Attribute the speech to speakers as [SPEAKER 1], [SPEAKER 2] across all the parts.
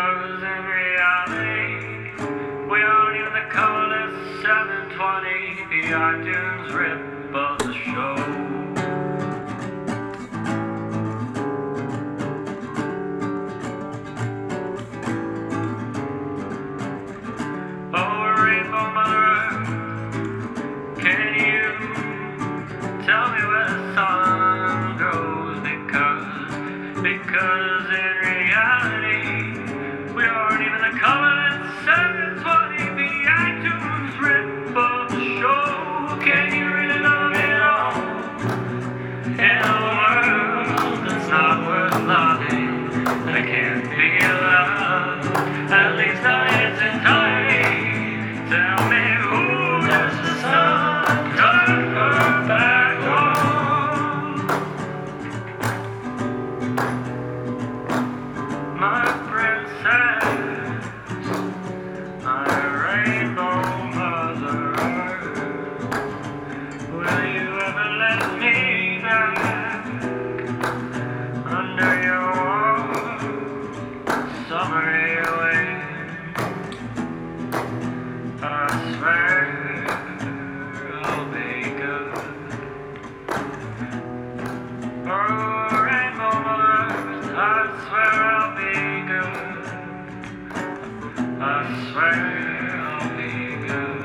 [SPEAKER 1] Because in reality, we aren't even the coolest 720. The iTunes rip of the show. Tell me where the sun goes, because in reality, we aren't even the color that's 720. The iTunes rip of the show. Can you really love it all in a world that's not worth loving? There can't be love, at least not in its entirety. Tell me who does the sun turn her back? My princess, my rainbow mother, will you ever let me back under your warm summery wing? I swear I'll be good. Oh, rainbow mother, I swear I'll be good. I swear I'll be good.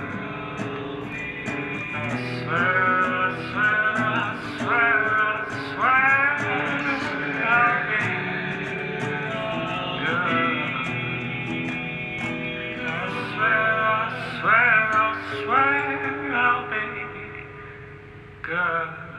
[SPEAKER 1] I swear, I swear, I swear, I swear I'll be good. I swear, I swear, I swear I'll be good.